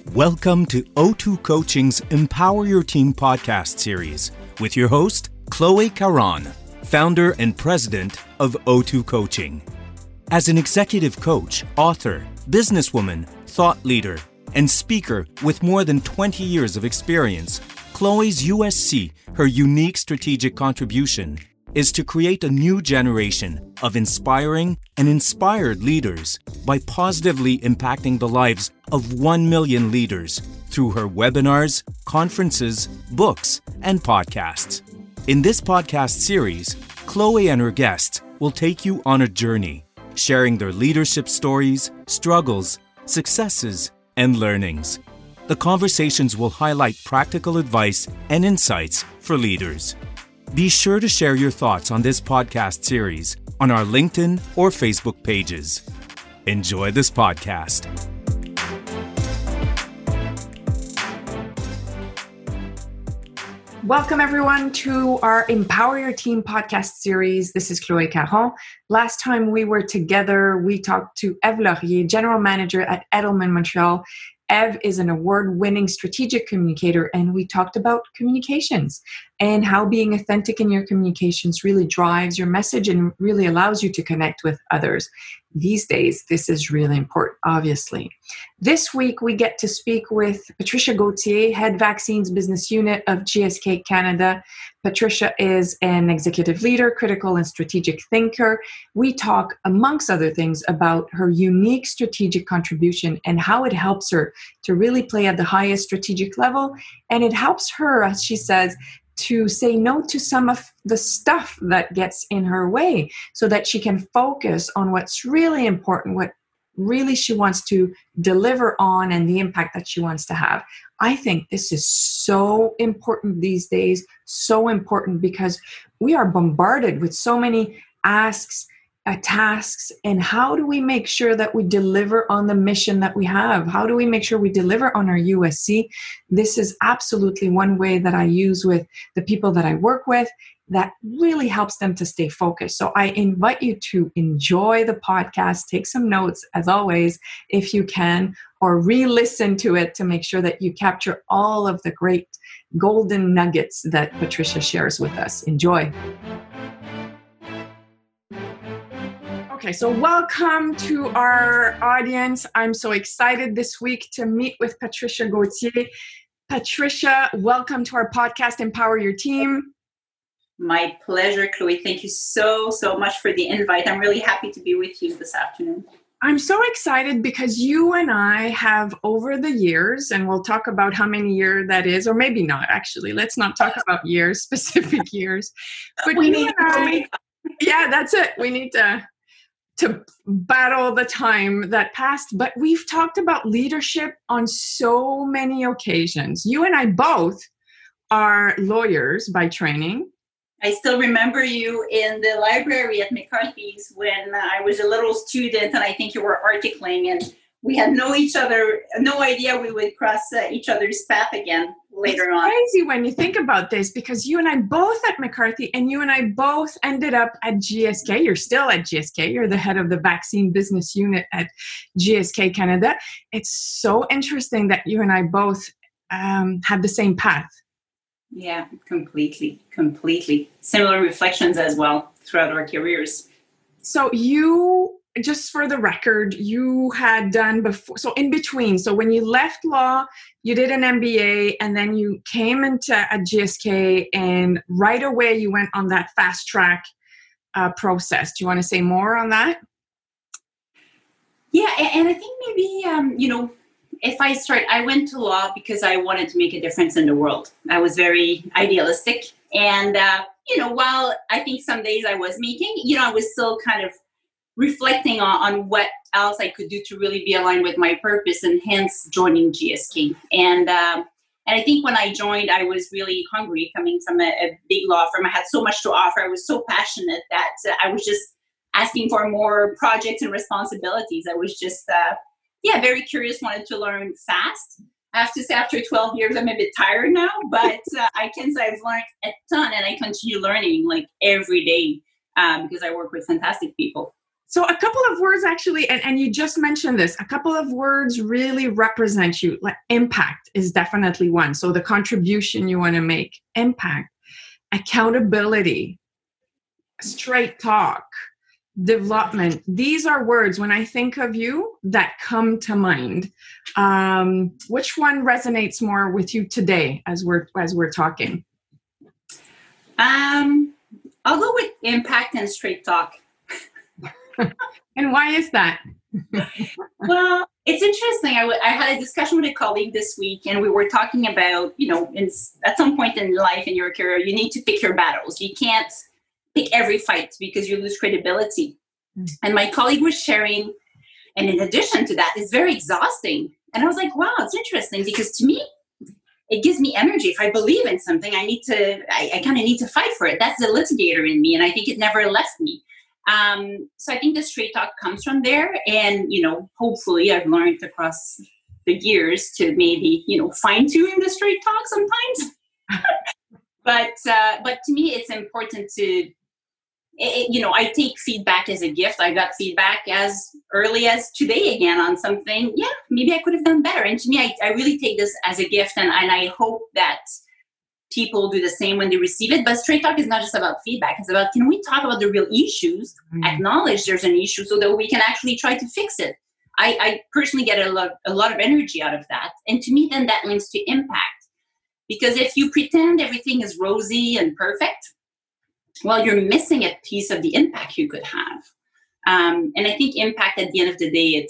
Welcome to O2 Coaching's Empower Your Team podcast series with your host, Chloe Caron, founder and president of O2 Coaching. As an executive coach, author, businesswoman, thought leader, and speaker with more than 20 years of experience, Chloe's USC, her unique strategic contribution, is to create a new generation of inspiring and inspired leaders by positively impacting the lives of 1 million leaders through her webinars, conferences, books, and podcasts. In this podcast series, Chloe and her guests will take you on a journey, sharing their leadership stories, struggles, successes, and learnings. The conversations will highlight practical advice and insights for leaders. Be sure to share your thoughts on this podcast series on our LinkedIn or Facebook pages. Enjoy this podcast. Welcome, everyone, to our Empower Your Team podcast series. This is Chloe Caron. Last time we were together, we talked to Eve Laurier, General Manager at Edelman Montreal. Eve is an award-winning strategic communicator, and we talked about communications and how being authentic in your communications really drives your message and really allows you to connect with others. These days, this is really important, obviously. This week, we get to speak with Patricia Gauthier, Head Vaccines Business Unit of GSK Canada. Patricia is an executive leader, critical and strategic thinker. We talk, amongst other things, about her unique strategic contribution and how it helps her to really play at the highest strategic level. And it helps her, as she says, to say no to some of the stuff that gets in her way so that she can focus on what's really important, what really she wants to deliver on, and the impact that she wants to have. I think this is so important these days, so important because we are bombarded with so many asks, tasks, and how do we make sure that we deliver on the mission that we have? How do we make sure we deliver on our USC? This is absolutely one way that I use with the people that I work with that really helps them to stay focused. So I invite you to enjoy the podcast, take some notes as always, if you can, or re-listen to it to make sure that you capture all of the great golden nuggets that Patricia shares with us. Enjoy. Okay, so welcome to our audience. I'm so excited this week to meet with Patricia Gauthier. Patricia, welcome to our podcast, Empower Your Team. My pleasure, Chloe. Thank you so much for the invite. I'm really happy to be with you this afternoon. I'm so excited because you and I have, over the years, and we'll talk about how many years that is, or maybe not, actually. Let's not talk about years, specific years. But yeah, that's it. We need to battle the time that passed. But we've talked about leadership on so many occasions. You and I both are lawyers by training. I still remember you in the library at McCarthy's when I was a little student, and I think you were articling, and we had no idea we would cross each other's path again later on. It's crazy when you think about this, because you and I both at McCarthy, and you and I both ended up at GSK. You're still at GSK. You're the head of the vaccine business unit at GSK Canada. It's so interesting that you and I both had the same path. Yeah, completely. Similar reflections as well throughout our careers. So you, just for the record, you had done before, so in between, so when you left law, you did an MBA, and then you came into a GSK, and right away you went on that fast track process. Do you want to say more on that? Yeah, and I think maybe, if I start, I went to law because I wanted to make a difference in the world. I was very idealistic. And, while I think some days I was making, I was still kind of reflecting on what else I could do to really be aligned with my purpose, and hence joining GSK. And I think when I joined, I was really hungry, coming from a big law firm. I had so much to offer. I was so passionate that I was just asking for more projects and responsibilities. I was just, very curious, wanted to learn fast. I have to say, after 12 years, I'm a bit tired now, but I can say I've learned a ton, and I continue learning like every day because I work with fantastic people. So a couple of words actually, and you just mentioned this, a couple of words really represent you. Like impact is definitely one. So the contribution you want to make, impact, accountability, straight talk, development. These are words when I think of you that come to mind. Which one resonates more with you today as we're talking? I'll go with impact and straight talk. And why is that? Well, it's interesting. I had a discussion with a colleague this week, and we were talking about, at some point in life in your career, you need to pick your battles. You can't pick every fight because you lose credibility. And my colleague was sharing, and in addition to that, it's very exhausting. And I was like, wow, it's interesting because to me, it gives me energy. If I believe in something, I kind of need to fight for it. That's the litigator in me, and I think it never left me. So I think the straight talk comes from there, and hopefully I've learned across the years to maybe fine tune the straight talk sometimes. but to me, it's important to. I take feedback as a gift. I got feedback as early as today again on something. Yeah, maybe I could have done better. And to me, I really take this as a gift, and I hope that people do the same when they receive it. But straight talk is not just about feedback. It's about, can we talk about the real issues, acknowledge there's an issue so that we can actually try to fix it. I personally get a lot of energy out of that. And to me, then that links to impact. Because if you pretend everything is rosy and perfect, well, you're missing a piece of the impact you could have. And I think impact at the end of the day,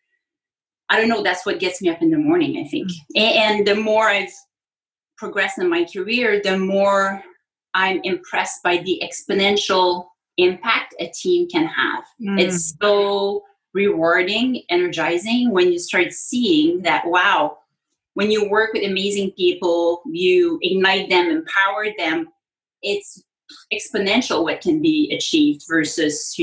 that's what gets me up in the morning, I think. And the more I've progressed in my career, the more I'm impressed by the exponential impact a team can have. It's so rewarding, energizing when you start seeing that, wow, when you work with amazing people, you ignite them, empower them, it's exponential what can be achieved versus,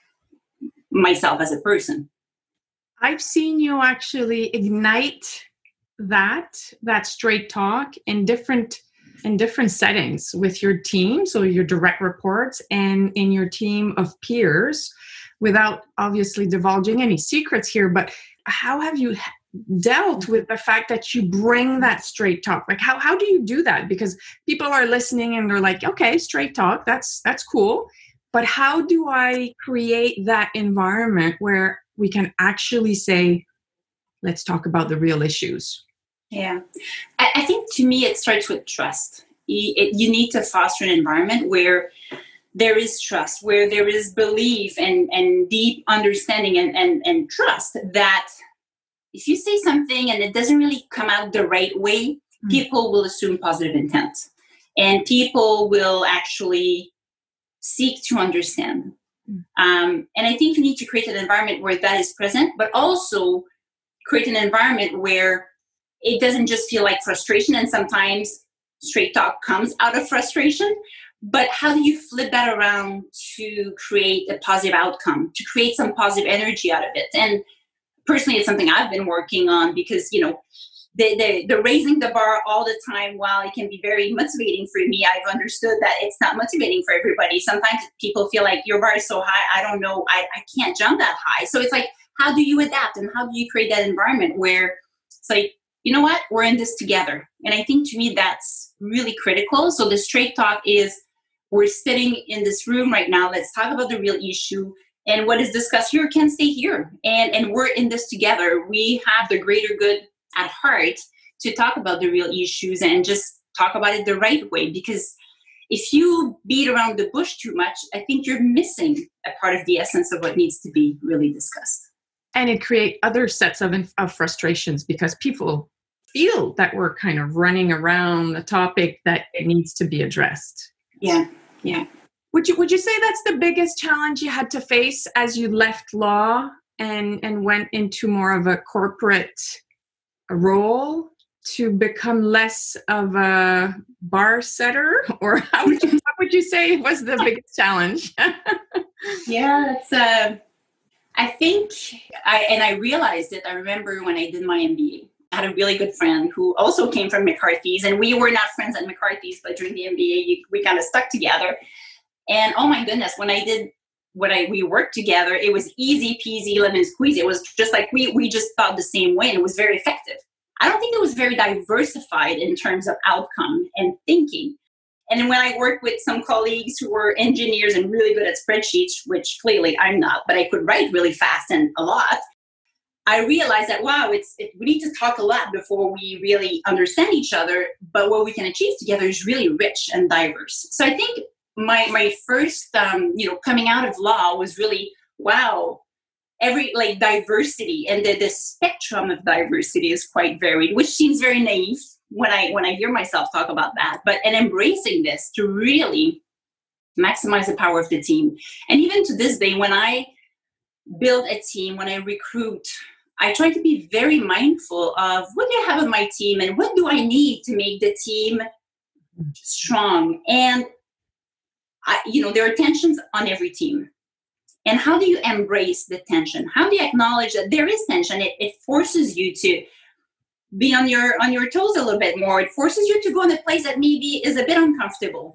myself as a person. I've seen you actually ignite that straight talk in different settings with your team, so your direct reports and in your team of peers, without obviously divulging any secrets here. But how have you dealt with the fact that you bring that straight talk? Like how do you do that? Because people are listening and they're like, okay, straight talk, that's cool. But how do I create that environment where we can actually say, let's talk about the real issues? Yeah. I think to me, it starts with trust. You need to foster an environment where there is trust, where there is belief and deep understanding and trust that if you say something and it doesn't really come out the right way, people will assume positive intent. And people will actually seek to understand. And I think you need to create an environment where that is present, but also create an environment where it doesn't just feel like frustration. And sometimes straight talk comes out of frustration. But how do you flip that around to create a positive outcome, to create some positive energy out of it? And personally, it's something I've been working on because, the raising the bar all the time, while it can be very motivating for me, I've understood that it's not motivating for everybody. Sometimes people feel like your bar is so high, I don't know, I can't jump that high. So it's like, how do you adapt and how do you create that environment where it's like, you know what, we're in this together? And I think to me, that's really critical. So the straight talk is, we're sitting in this room right now, let's talk about the real issue. And what is discussed here can stay here. And we're in this together. We have the greater good at heart to talk about the real issues and just talk about it the right way. Because if you beat around the bush too much, I think you're missing a part of the essence of what needs to be really discussed. And it creates other sets of frustrations because people feel that we're kind of running around the topic that it needs to be addressed. Yeah. Would you say that's the biggest challenge you had to face as you left law and went into more of a corporate role to become less of a bar setter? Or how would you say was the biggest challenge? Yeah, that's I think I realized it. I remember when I did my MBA, I had a really good friend who also came from McCarthy's, and we were not friends at McCarthy's, but during the MBA, we kind of stuck together. And oh my goodness, when I did we worked together, it was easy peasy lemon squeezy. It was just like we just thought the same way, and it was very effective. I don't think it was very diversified in terms of outcome and thinking. And when I worked with some colleagues who were engineers and really good at spreadsheets, which clearly I'm not, but I could write really fast and a lot, I realized that, wow, we need to talk a lot before we really understand each other, but what we can achieve together is really rich and diverse. So I think my first, coming out of law was really, wow, diversity, and the spectrum of diversity is quite varied, which seems very naive when I hear myself talk about that, and embracing this to really maximize the power of the team. And even to this day, when I build a team, when I recruit, I try to be very mindful of what do I have on my team and what do I need to make the team strong. And there are tensions on every team. And how do you embrace the tension? How do you acknowledge that there is tension? It forces you to be on your toes a little bit more. It forces you to go in a place that maybe is a bit uncomfortable.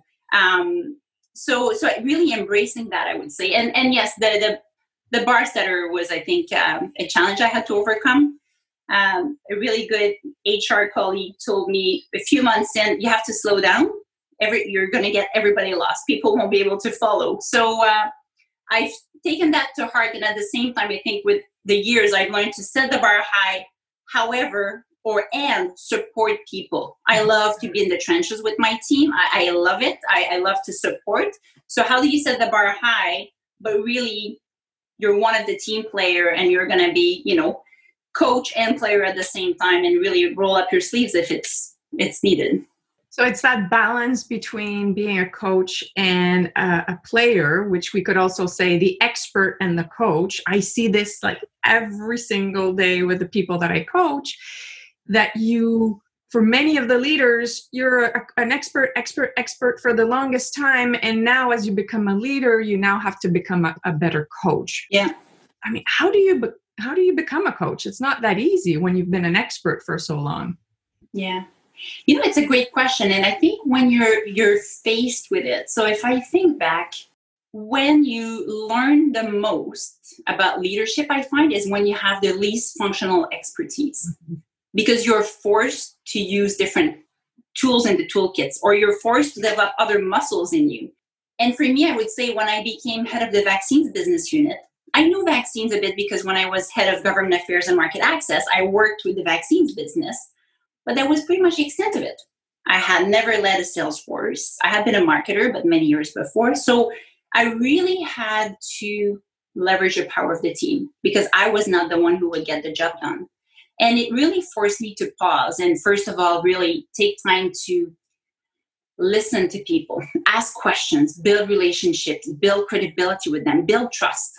So really embracing that, I would say. And yes, the bar setter was, I think, a challenge I had to overcome. A really good HR colleague told me a few months in, you have to slow down. You're going to get everybody lost. People won't be able to follow. So I've taken that to heart. And at the same time, I think with the years, I've learned to set the bar high, and support people. I love to be in the trenches with my team. I love it. I love to support. So how do you set the bar high, but really you're one of the team player and you're going to be, coach and player at the same time and really roll up your sleeves if it's needed. So it's that balance between being a coach and a player, which we could also say the expert and the coach. I see this like every single day with the people that I coach, that for many of the leaders, you're an expert for the longest time. And now as you become a leader, you now have to become a better coach. Yeah. I mean, how do you become a coach? It's not that easy when you've been an expert for so long. Yeah. It's a great question. And I think when you're faced with it, so if I think back, when you learn the most about leadership, I find is when you have the least functional expertise, because you're forced to use different tools in the toolkits, or you're forced to develop other muscles in you. And for me, I would say when I became head of the vaccines business unit, I knew vaccines a bit because when I was head of government affairs and market access, I worked with the vaccines business. But that was pretty much the extent of it. I had never led a sales force. I had been a marketer, but many years before. So I really had to leverage the power of the team because I was not the one who would get the job done. And it really forced me to pause and, first of all, really take time to listen to people, ask questions, build relationships, build credibility with them, build trust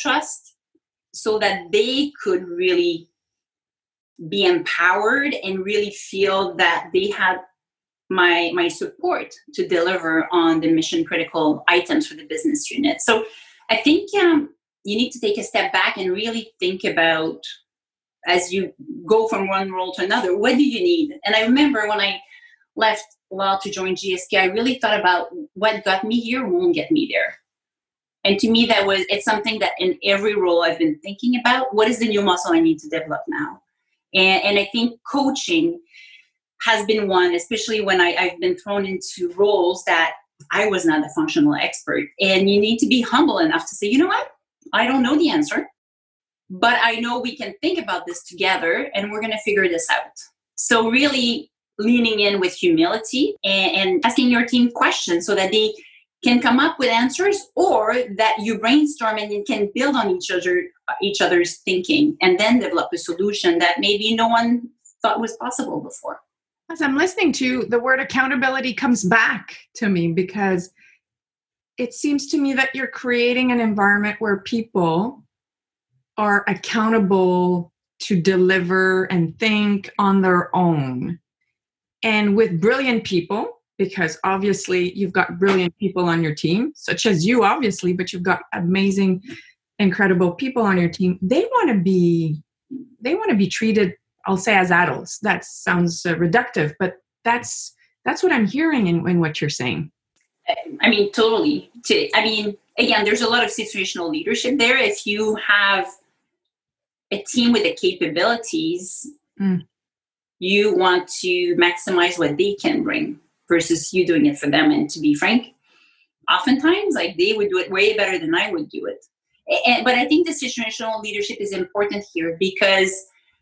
so that they could really be empowered and really feel that they had my support to deliver on the mission critical items for the business unit. So I think you need to take a step back and really think about, as you go from one role to another, what do you need? And I remember when I left law to join GSK, I really thought about what got me here won't get me there. And to me, it's something that in every role I've been thinking about, what is the new muscle I need to develop now? And I think coaching has been one, especially when I've been thrown into roles that I was not a functional expert. And you need to be humble enough to say, you know what? I don't know the answer, but I know we can think about this together and we're going to figure this out. So really leaning in with humility and asking your team questions so that they can come up with answers, or that you brainstorm and you can build on each other's thinking and then develop a solution that maybe no one thought was possible before. As I'm listening to you, the word accountability comes back to me because it seems to me that you're creating an environment where people are accountable to deliver and think on their own. And with brilliant people, because obviously you've got brilliant people on your team, such as you, obviously, but you've got amazing, incredible people on your team. They want to be treated, I'll say, as adults. That sounds reductive, but that's what I'm hearing in what you're saying. I mean, totally. again, there's a lot of situational leadership there. If you have a team with the capabilities, you want to maximize what they can bring versus you doing it for them. And to be frank, oftentimes, like, they would do it way better than I would do it. But I think the situational leadership is important here because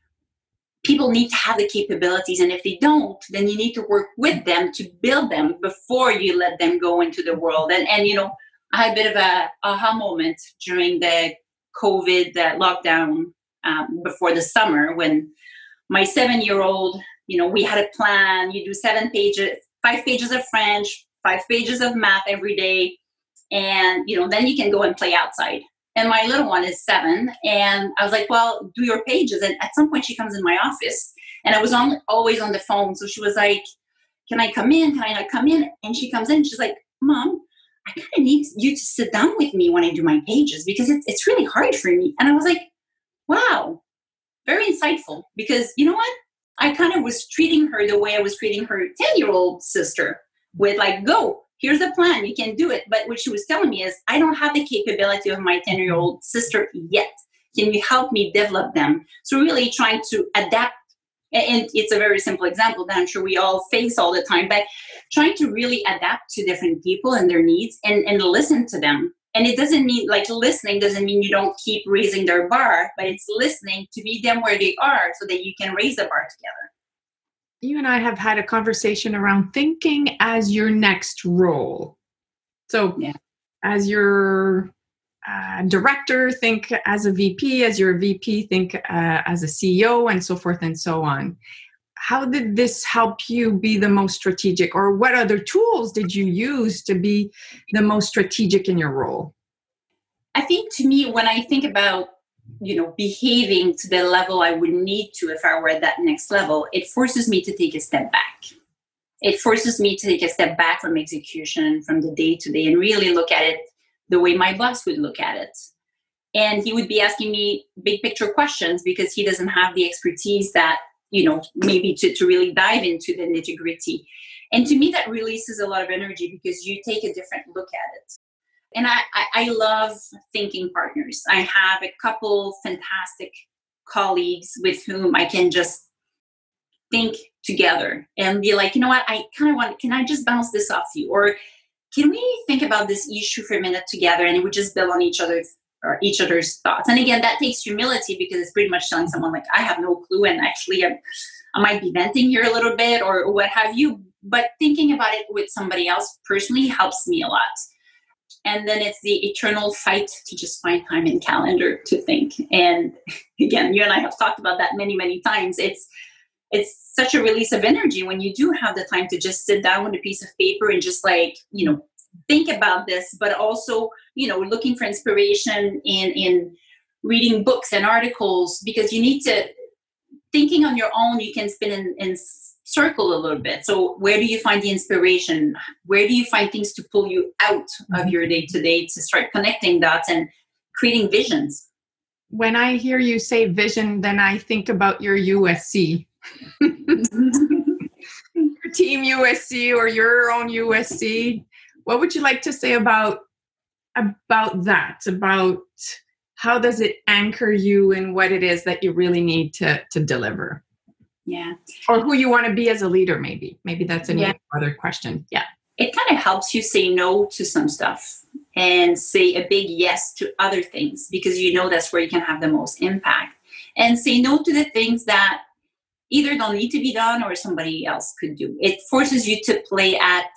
people need to have the capabilities. And if they don't, then you need to work with them to build them before you let them go into the world. And you know, I had a bit of a aha moment during the COVID lockdown before the summer when my 7-year-old, you know, we had a plan. You do 5 pages of French, 5 pages of math every day. And, you know, then you can go and play outside. And my little one is 7. And I was like, well, do your pages. And at some point she comes in my office and I was always on the phone. So she was like, can I come in? Can I not come in? And she comes in. She's like, Mom, I kind of need you to sit down with me when I do my pages because it's really hard for me. And I was like, wow, very insightful. Because you know what? I kind of was treating her the way I was treating her 10-year-old sister with like, go, here's the plan, you can do it. But what she was telling me is, I don't have the capability of my 10-year-old sister yet. Can you help me develop them? So really trying to adapt. And it's a very simple example that I'm sure we all face all the time, but trying to really adapt to different people and their needs and listen to them. And it doesn't mean, like, listening doesn't mean you don't keep raising their bar, but it's listening to meet them where they are so that you can raise the bar together. You and I have had a conversation around thinking as your next role. So as your director, think as a VP, as your VP, think as a CEO, and so forth and so on. How did this help you be the most strategic, or what other tools did you use to be the most strategic in your role? I think, to me, when I think about, you know, behaving to the level I would need to if I were at that next level, it forces me to take a step back. It forces me to take a step back from execution, from the day to day, and really look at it the way my boss would look at it. And he would be asking me big picture questions because he doesn't have the expertise that, you know, maybe to really dive into the nitty gritty. And to me, that releases a lot of energy because you take a different look at it. And I love thinking partners. I have a couple fantastic colleagues with whom I can just think together and be like, you know what, I kind of want, can I just bounce this off you? Or can we think about this issue for a minute together? And it would just build on each other's thoughts. And again, that takes humility because it's pretty much telling someone like, I have no clue. And actually I might be venting here a little bit or what have you, but thinking about it with somebody else personally helps me a lot. And then it's the eternal fight to just find time in calendar to think. And again, you and I have talked about that many, many times. It's such a release of energy when you do have the time to just sit down with a piece of paper and just like, you know, think about this, but also, you know, looking for inspiration in reading books and articles, because you need to, thinking on your own, you can spin in circle a little bit. So where do you find the inspiration? Where do you find things to pull you out of your day-to-day to start connecting dots and creating visions? When I hear you say vision, then I think about your USC. Your team USC or your own USC. What would you like to say about that? About how does it anchor you in what it is that you really need to deliver? Yeah. Or who you want to be as a leader, maybe. Maybe that's another question. Yeah. It kind of helps you say no to some stuff and say a big yes to other things, because you know that's where you can have the most impact. And say no to the things that either don't need to be done or somebody else could do. It forces you to play at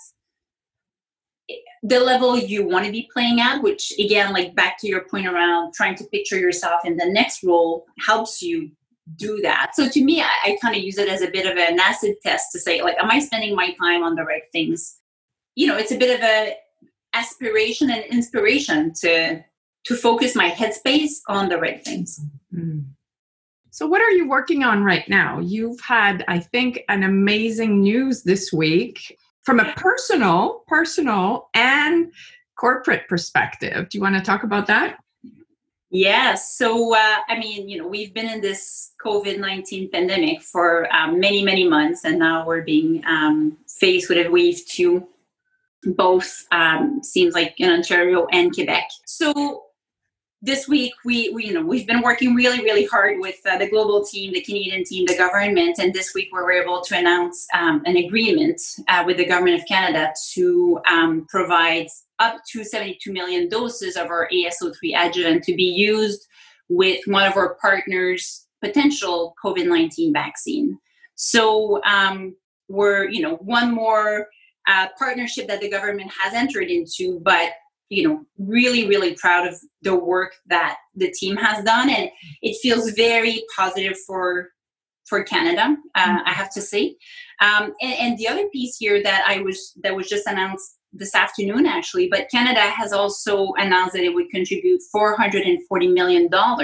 the level you want to be playing at, which again, like back to your point around trying to picture yourself in the next role, helps you do that. So to me, I kind of use it as a bit of an acid test to say, like, am I spending my time on the right things? You know, it's a bit of a aspiration and inspiration to focus my headspace on the right things. Mm-hmm. So what are you working on right now? You've had, I think, an amazing news this week from a personal and corporate perspective. Do you want to talk about that? Yes. So, I mean, you know, we've been in this COVID-19 pandemic for many, many months, and now we're being faced with a wave 2. both seems like in Ontario and Quebec. So this week we've been working really, really hard with the global team, the Canadian team, the government, and this week we were able to announce an agreement with the government of Canada to provide up to 72 million doses of our AS03 adjuvant to be used with one of our partners' potential COVID-19 vaccine. So we're one more partnership that the government has entered into, but really, really proud of the work that the team has done. And it feels very positive for Canada, I have to say. And the other piece here that was just announced this afternoon, actually, but Canada has also announced that it would contribute $440 million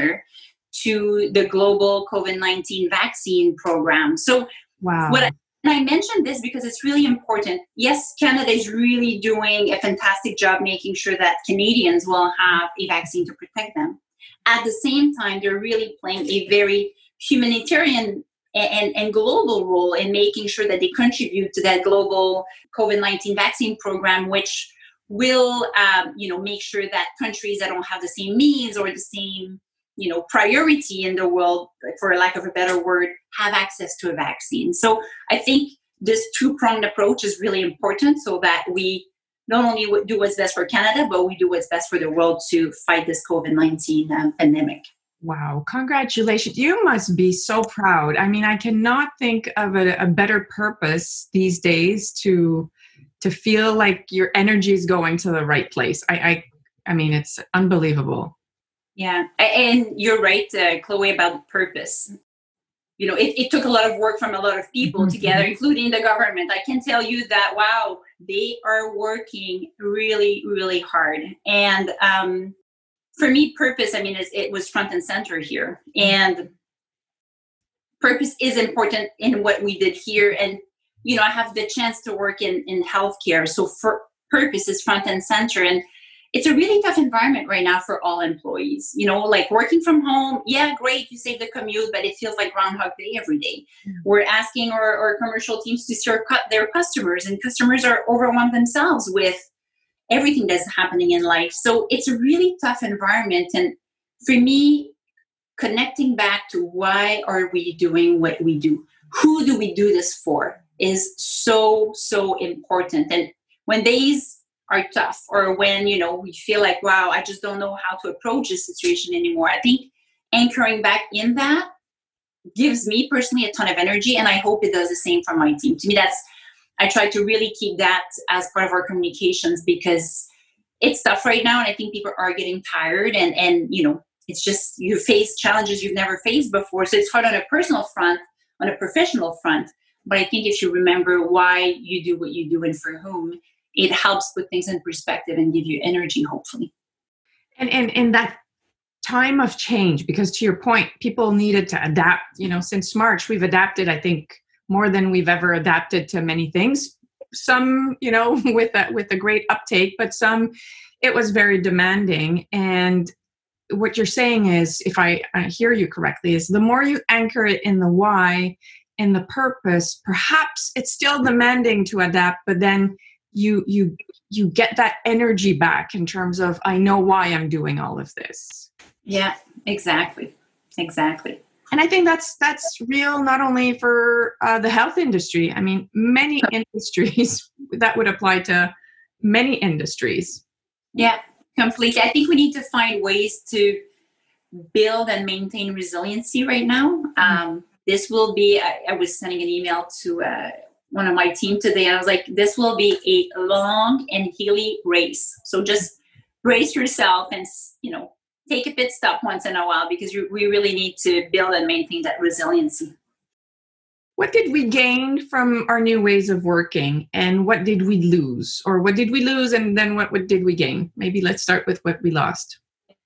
to the global COVID-19 vaccine program. So wow. And I mentioned this because it's really important. Yes, Canada is really doing a fantastic job making sure that Canadians will have a vaccine to protect them. At the same time, they're really playing a very humanitarian and global role in making sure that they contribute to that global COVID-19 vaccine program, which will make sure that countries that don't have the same means or the same priority in the world, for lack of a better word, have access to a vaccine. So I think this two-pronged approach is really important so that we not only do what's best for Canada, but we do what's best for the world to fight this COVID-19 pandemic. Wow. Congratulations. You must be so proud. I mean, I cannot think of a better purpose these days to feel like your energy is going to the right place. I mean, it's unbelievable. Yeah, and you're right, Chloe, about purpose. It took a lot of work from a lot of people together, including the government. I can tell you that, wow, they are working really, really hard. And for me, purpose, it was front and center here. And purpose is important in what we did here. And, I have the chance to work in healthcare. So purpose is front and center. And it's a really tough environment right now for all employees. Like working from home, yeah, great, you save the commute, but it feels like Groundhog Day every day. Mm-hmm. We're asking our commercial teams to serve their customers, and customers are overwhelmed themselves with everything that's happening in life. So it's a really tough environment. And for me, connecting back to why are we doing what we do? Who do we do this for is so, so important. And when days are tough, or when we feel like, wow, I just don't know how to approach this situation anymore, I think anchoring back in that gives me personally a ton of energy, and I hope it does the same for my team. To me, I try to really keep that as part of our communications, because it's tough right now, and I think people are getting tired, and it's just, you face challenges you've never faced before, so it's hard on a personal front, on a professional front. But I think if you remember why you do what you do and for whom, it helps put things in perspective and give you energy, hopefully. And in that time of change, because to your point, people needed to adapt. Since March, we've adapted, I think, more than we've ever adapted to many things. Some, with a great uptake, but some, it was very demanding. And what you're saying is, if I hear you correctly, is the more you anchor it in the why, in the purpose, perhaps it's still demanding to adapt, but then you get that energy back in terms of, I know why I'm doing all of this. Yeah, exactly. And I think that's real not only for the health industry. I mean, many industries, that would apply to many industries. Yeah, completely. I think we need to find ways to build and maintain resiliency right now. This will be, I was sending an email to one of my team today, and I was like, this will be a long and hilly race. So just brace yourself and, take a pit stop once in a while, because we really need to build and maintain that resiliency. What did we gain from our new ways of working, and what did we lose? Or what did we lose, and then what did we gain? Maybe let's start with what we lost.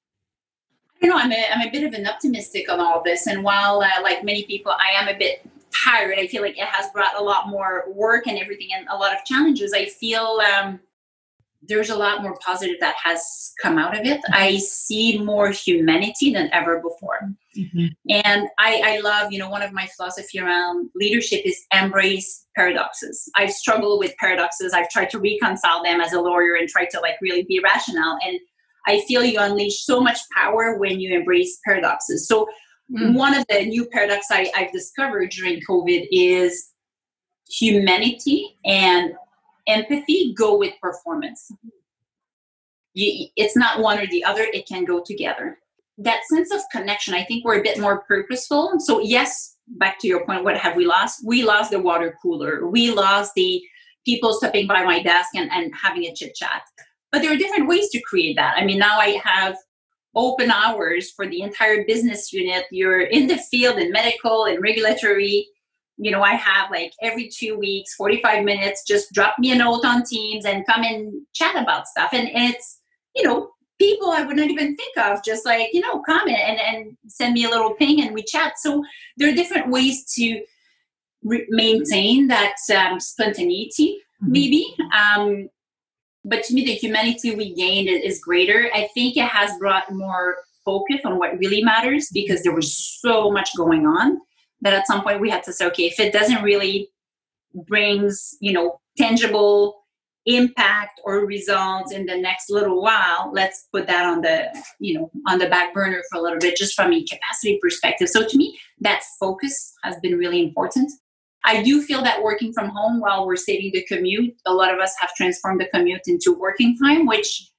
I'm a bit of an optimistic on all this. And while, like many people, I am a bit tired, I feel like it has brought a lot more work and everything and a lot of challenges. I feel there's a lot more positive that has come out of it. I see more humanity than ever before. Mm-hmm. And I love, one of my philosophy around leadership is embrace paradoxes. I've struggled with paradoxes. I've tried to reconcile them as a lawyer and try to really be rational. And I feel you unleash so much power when you embrace paradoxes. So one of the new paradoxes I've discovered during COVID is humanity and empathy go with performance. It's not one or the other. It can go together. That sense of connection, I think we're a bit more purposeful. So yes, back to your point, what have we lost? We lost the water cooler. We lost the people stepping by my desk and having a chit chat. But there are different ways to create that. I mean, now I have open hours for the entire business unit. You're in the field in medical and regulatory. I have every 2 weeks, 45 minutes, just drop me a note on Teams and come and chat about stuff. And it's, people I would not even think of, just come and send me a little ping and we chat. So there are different ways to maintain that spontaneity, maybe. But to me, the humanity we gained is greater. I think it has brought more focus on what really matters because there was so much going on that at some point we had to say, okay, if it doesn't really brings, tangible impact or results in the next little while, let's put that on the back burner for a little bit, just from a capacity perspective. So to me, that focus has been really important. I do feel that working from home while we're saving the commute, a lot of us have transformed the commute into working time, which,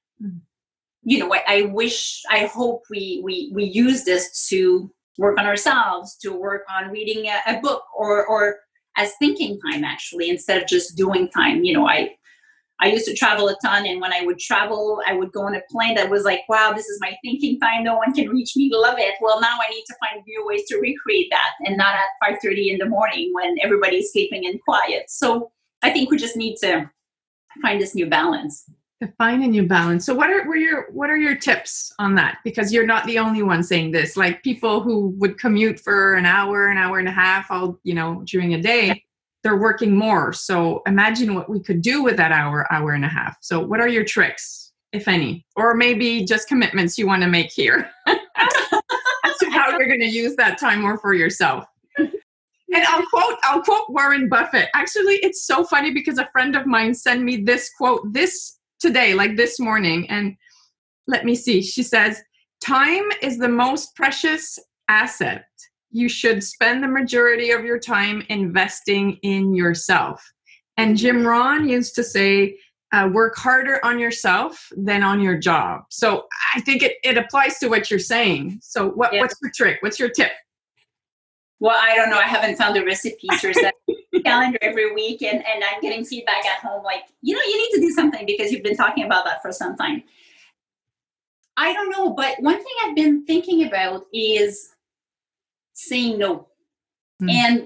I hope we use this to work on ourselves, to work on reading a book or as thinking time, actually, instead of just doing time. I used to travel a ton, and when I would travel, I would go on a plane that was like, wow, this is my thinking time. No one can reach me. Love it. Well, now I need to find new ways to recreate that, and not at 5:30 in the morning when everybody's sleeping and quiet. So I think we just need to find this new balance. To find a new balance. So what are your tips on that? Because you're not the only one saying this. Like people who would commute for an hour and a half all, during a day, they're working more. So imagine what we could do with that hour and a half. So what are your tricks, if any? Or maybe just commitments you want to make here as to how you're going to use that time more for yourself. And I'll quote Warren Buffett. Actually, it's so funny because a friend of mine sent me this quote today, this morning. And let me see. She says, time is the most precious asset. You should spend the majority of your time investing in yourself. And Jim Rohn used to say, work harder on yourself than on your job. So I think it applies to what you're saying. So what's your trick? What's your tip? Well, I don't know. I haven't found a recipe. There's that calendar every week, and I'm getting feedback at home you need to do something because you've been talking about that for some time. I don't know, but one thing I've been thinking about is saying no. Mm-hmm. And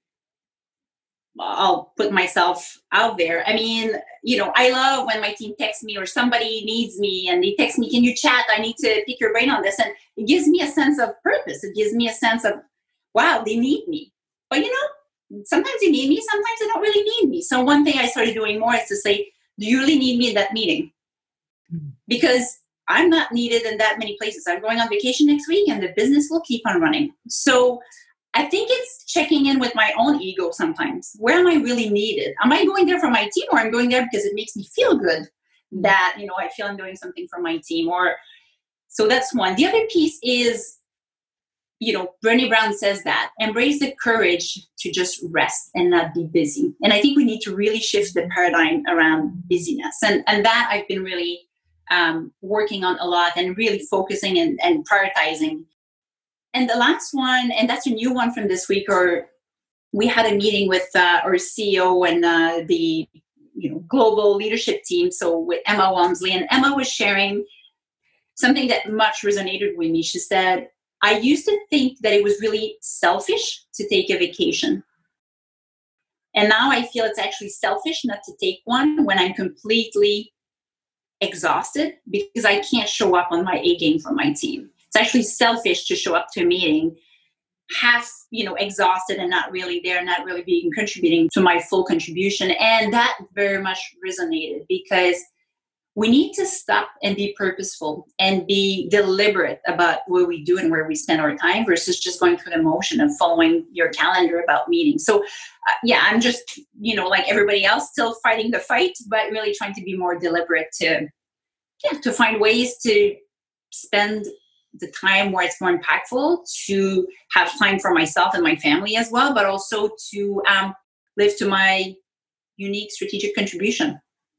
I'll put myself out there. I mean, I love when my team texts me or somebody needs me and they text me, can you chat? I need to pick your brain on this. And it gives me a sense of purpose. It gives me a sense of, wow, they need me. But sometimes they need me, sometimes they don't really need me. So one thing I started doing more is to say, do you really need me in that meeting? Because I'm not needed in that many places. I'm going on vacation next week and the business will keep on running. So I think it's checking in with my own ego sometimes. Where am I really needed? Am I going there for my team, or I'm going there because it makes me feel good that, I feel I'm doing something for my team? So that's one. The other piece is, Brené Brown says that embrace the courage to just rest and not be busy. And I think we need to really shift the paradigm around busyness. And that I've been really working on a lot and really focusing and prioritizing. And the last one, and that's a new one from this week, we had a meeting with our CEO and the global leadership team. So with Emma Walmsley, and Emma was sharing something that much resonated with me. She said, I used to think that it was really selfish to take a vacation. And now I feel it's actually selfish not to take one when I'm completely exhausted because I can't show up on my A game for my team. It's actually selfish to show up to a meeting half, exhausted and not really there, not really being contributing to my full contribution. And that very much resonated because we need to stop and be purposeful and be deliberate about what we do and where we spend our time versus just going through the motion of following your calendar about meetings. So I'm just, like everybody else, still fighting the fight, but really trying to be more deliberate to find ways to spend the time where it's more impactful, to have time for myself and my family as well, but also to live to my unique strategic contribution.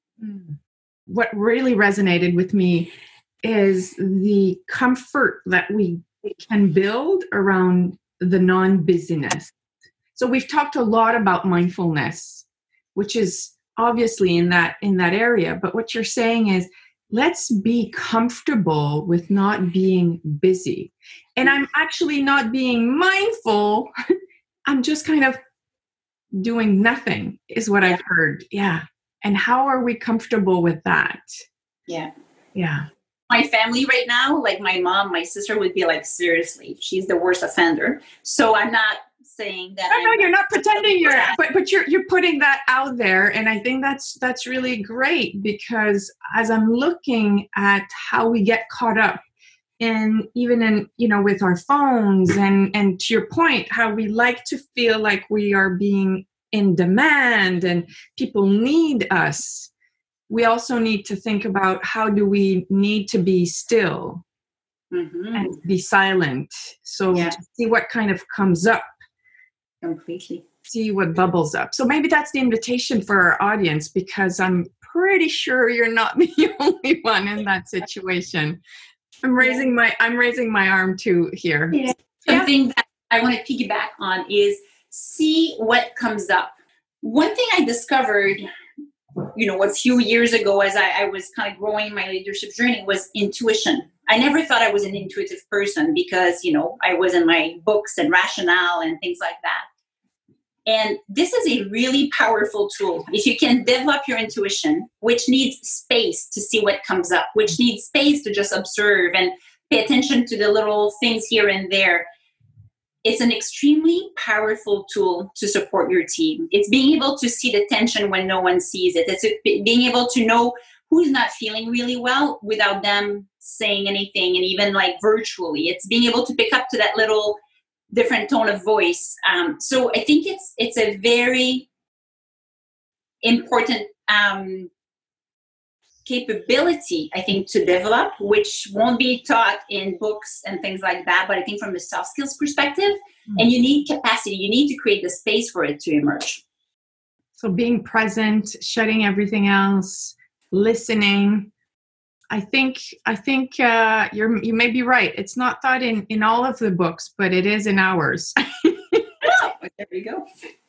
What really resonated with me is the comfort that we can build around the non-busyness. So we've talked a lot about mindfulness, which is obviously in that area. But what you're saying is, let's be comfortable with not being busy. And I'm actually not being mindful. I'm just kind of doing nothing is what I've heard. Yeah. And how are we comfortable with that? Yeah. Yeah. My family right now, like my mom, my sister would be like, seriously, she's the worst offender. So I'm not saying that. No, you're not pretending but you're putting that out there. And I think that's really great, because as I'm looking at how we get caught up in, even in, with our phones and to your point, how we like to feel like we are being in demand and people need us. We also need to think about, how do we need to be still and be silent? So to see what kind of comes up. Completely. See what bubbles up. So maybe that's the invitation for our audience, because I'm pretty sure you're not the only one in that situation. I'm raising my arm too here. Yeah. Something that I want to piggyback on is see what comes up. One thing I discovered, a few years ago as I was kind of growing my leadership journey, was intuition. I never thought I was an intuitive person because, I was in my books and rationale and things like that. And this is a really powerful tool. If you can develop your intuition, which needs space to see what comes up, which needs space to just observe and pay attention to the little things here and there, it's an extremely powerful tool to support your team. It's being able to see the tension when no one sees it. It's being able to know who's not feeling really well without them saying anything, and even like virtually. It's being able to pick up to that little different tone of voice. So I think it's a very important capability, I think, to develop, which won't be taught in books and things like that, but I think from the soft skills perspective, and you need capacity, you need to create the space for it to emerge. So being present, shutting everything else, listening. I think you may be right. It's not taught in all of the books, but it is in ours. There you go.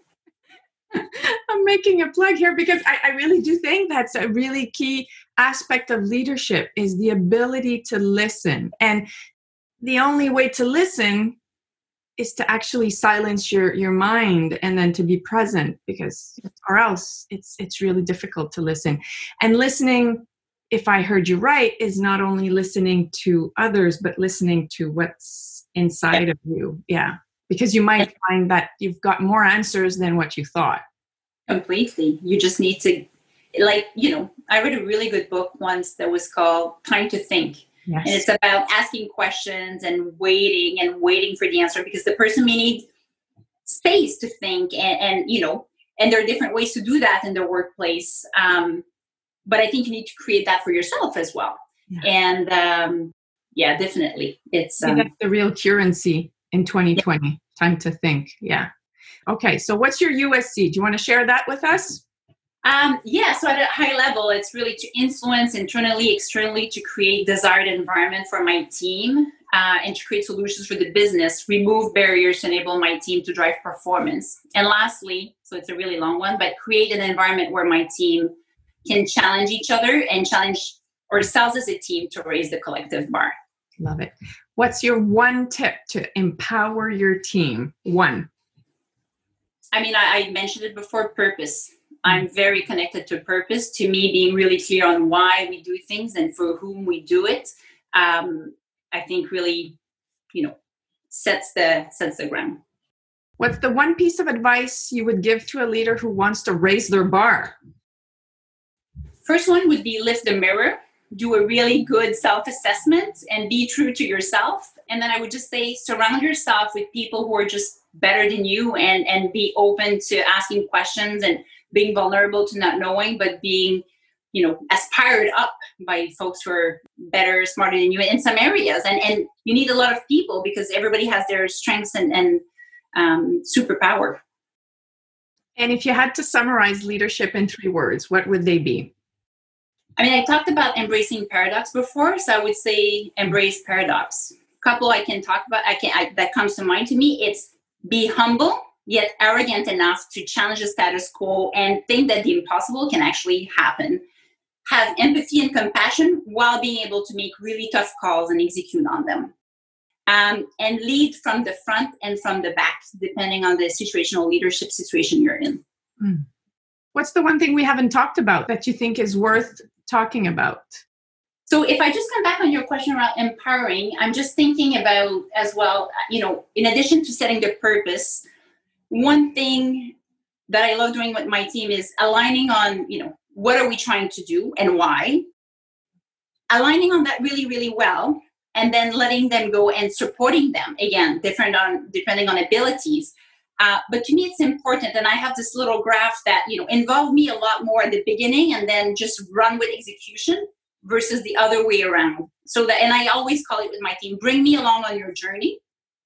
I'm making a plug here because I really do think that's a really key aspect of leadership, is the ability to listen. And the only way to listen is to actually silence your mind and then to be present, because or else it's really difficult to listen. And listening, if I heard you right, is not only listening to others, but listening to what's inside of you. Yeah. Because you might find that you've got more answers than what you thought. Completely. You just need to, I read a really good book once that was called Time to Think. Yes. And it's about asking questions and waiting for the answer, because the person may need space to think and there are different ways to do that in the workplace. But I think you need to create that for yourself as well. Yeah. And definitely. It's that's the real currency in 2020. Yeah. Time to think. Yeah. Okay. So what's your USC? Do you want to share that with us? So at a high level, it's really to influence internally, externally, to create desired environment for my team, and to create solutions for the business, remove barriers to enable my team to drive performance. And lastly, so it's a really long one, but create an environment where my team can challenge each other and challenge ourselves as a team to raise the collective bar. Love it. What's your one tip to empower your team? One. I mentioned it before, purpose. I'm very connected to purpose. To me, being really clear on why we do things and for whom we do it, I think really, sets the ground. What's the one piece of advice you would give to a leader who wants to raise their bar? First one would be lift the mirror do a really good self-assessment and be true to yourself. And then I would just say, surround yourself with people who are just better than you, and be open to asking questions and being vulnerable to not knowing, but being, aspired up by folks who are better, smarter than you in some areas. And you need a lot of people because everybody has their strengths and superpower. And if you had to summarize leadership in 3 words, what would they be? I mean, I talked about embracing paradox before, so I would say embrace paradox. A couple I can talk about, that comes to mind to me, it's be humble, yet arrogant enough to challenge the status quo and think that the impossible can actually happen. Have empathy and compassion while being able to make really tough calls and execute on them. And lead from the front and from the back, depending on the situational leadership situation you're in. What's the one thing we haven't talked about that you think is worth talking about? So if I just come back on your question around empowering, I'm just thinking about as well, in addition to setting the purpose, one thing that I love doing with my team is aligning on, what are we trying to do and why? Aligning on that really, really well, and then letting them go and supporting them, again, depending on abilities. But to me, it's important. And I have this little graph that, involved me a lot more at the beginning and then just run with execution versus the other way around. So that, and I always call it with my team, bring me along on your journey.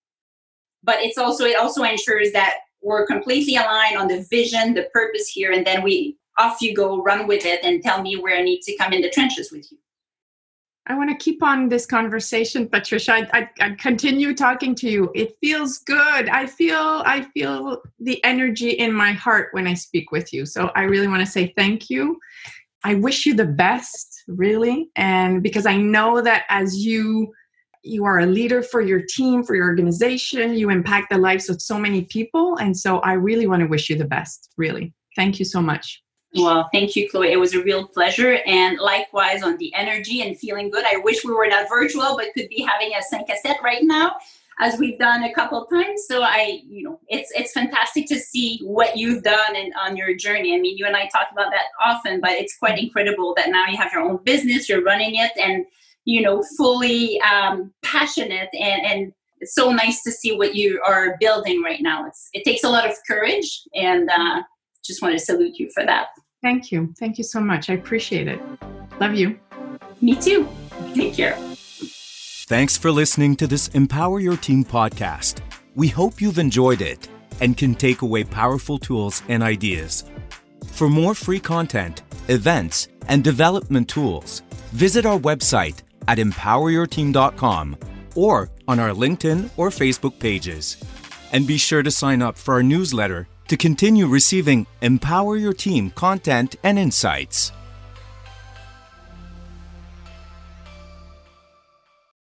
But it also ensures that we're completely aligned on the vision, the purpose here. And then off you go, run with it and tell me where I need to come in the trenches with you. I want to keep on this conversation, Patricia. I continue talking to you. It feels good. I feel the energy in my heart when I speak with you. So I really want to say thank you. I wish you the best, really. And because I know that as you are a leader for your team, for your organization, you impact the lives of so many people. And so I really want to wish you the best, really. Thank you so much. Well, thank you, Chloe. It was a real pleasure. And likewise on the energy and feeling good. I wish we were not virtual, but could be having a 5 à 7 right now, as we've done a couple of times. So it's fantastic to see what you've done on your journey. I mean, you and I talk about that often, but it's quite incredible that now you have your own business, you're running it, and, fully passionate. And it's so nice to see what you are building right now. It takes a lot of courage, and just want to salute you for that. Thank you. Thank you so much. I appreciate it. Love you. Me too. Take care. Thanks for listening to this Empower Your Team podcast. We hope you've enjoyed it and can take away powerful tools and ideas. For more free content, events, and development tools, visit our website at empoweryourteam.com or on our LinkedIn or Facebook pages. And be sure to sign up for our newsletter to continue receiving Empower Your Team content and insights.